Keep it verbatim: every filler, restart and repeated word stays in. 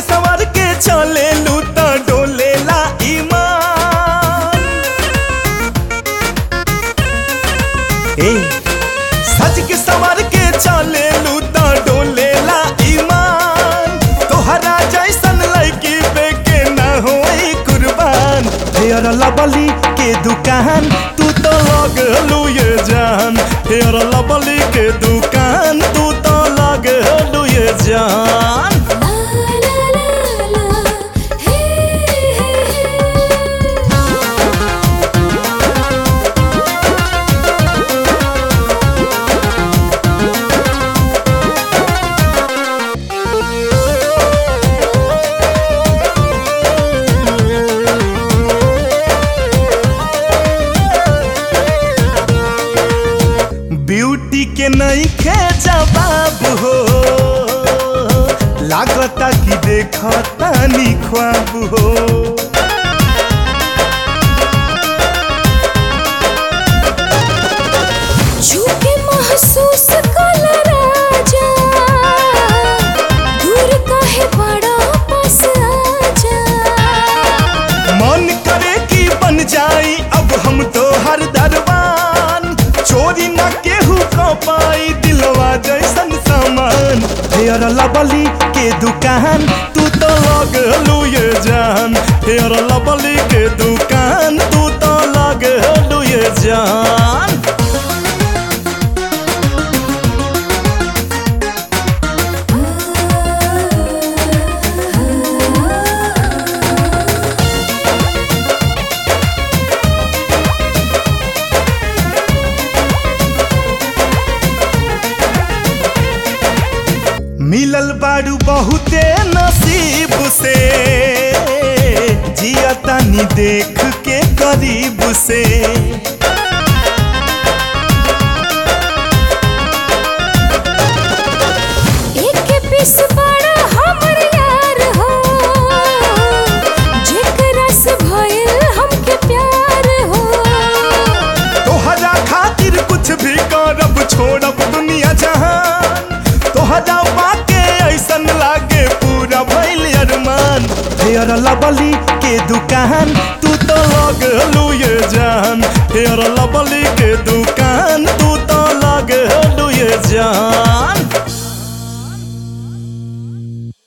सवार के चले लूटा डोलेला ईमान। ए सज के सवार के चले लूटा डोलेला ईमान। तोहरा जैसन लड़की पे के ना होई कुर्बान। फेयर लवली के दुकान तू तो लगलू ये जान। फेयर लवली के दुकान तू तो लगलू ये जान। ब्यूटी के नहीं खे जवाब हो, लागता कि देखता नी ख्वाब हो। झूठे महसूस कल राजा, दूर काहे बड़ा पास आजा। मन करे कि बन जाई अब हम तो हर दरबान। चोरी न केहू को पाई दिलवा जैसन सामान। फेयर लवली के दुकान तू तो लगलू ये जान। फेयर लवली के दुकान तू तो लगलू ये जान। मिलल बारू बहुते नसीब से, जिया तानी देख के करीब से। एक पीस बड़ा हमर यार हो, जेकरा से भइल हमके प्यार हो। तोहरा खातिर कुछ भी करब छोड़ब दुनिया जहान। तोहरा बाके ऐसन लागे पूरा भइल अरमान। फेयर लवली के दुकान तू तो लगलू ये जान। फेयर लवली के दुकान तू तो लगलू ये जान।